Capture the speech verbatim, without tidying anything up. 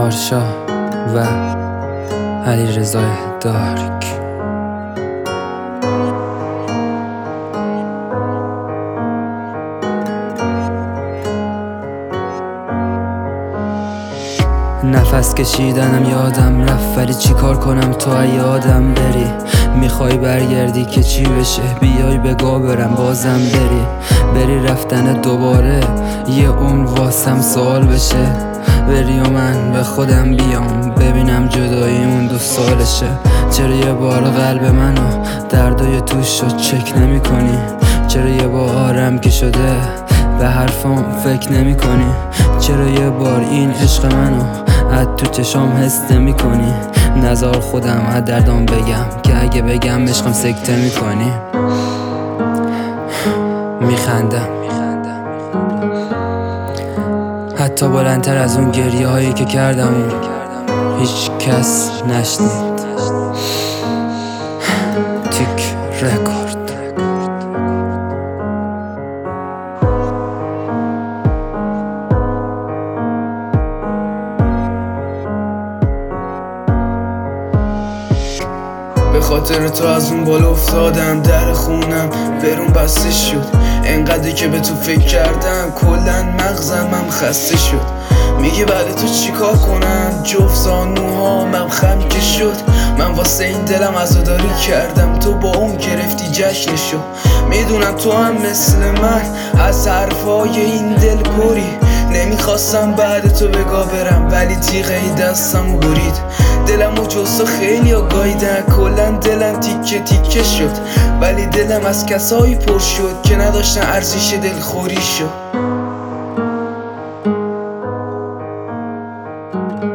آرشا و علیرضا دارک. نفس کشیدنم یادم رفت، ولی چی کار کنم تو یادم بری. میخوای برگردی که چی بشه، بیای بگا برم بازم بری. بری رفتن دوباره یه عمر واسم سوال بشه. بری و من به خودم بیام ببینم جدایی اون دو سالشه. چرا یه بار قلب منو دردای توش رو چک نمی کنی؟ چرا یه بارم که شده به حرفام فکر نمی کنی؟ چرا یه بار این عشق منو از تو چشام حس نمی کنی؟ نزار خودم از دردام بگم که اگه بگم عشقم سکته می کنی. میخندم حتی بلندتر از اون گریه هایی که کردم هیچ کس نشنید. تیک رکورد. به خاطر تو از اون بالا افتادم، در خونم برون بسته شد. انقدر که به تو فکر کردم کلن مغزم هم خسته شد. میگه بعد تو چیکار کنم؟ جفت زانوهامم خم که شد. من واسه این دلم عزاداری کردم، تو با اون گرفتی جشنشو. میدونم تو هم مثل من از حرفای این دل پری. نمیخواستم بعد تو بگا برم، ولی تیغه ای دستم برید. دلم و جزا خیلی ها گایدن، کلن دلم تیکه تیکه شد. ولی دلم از کسایی پر شد که نداشتن ارزش دلخوری شد.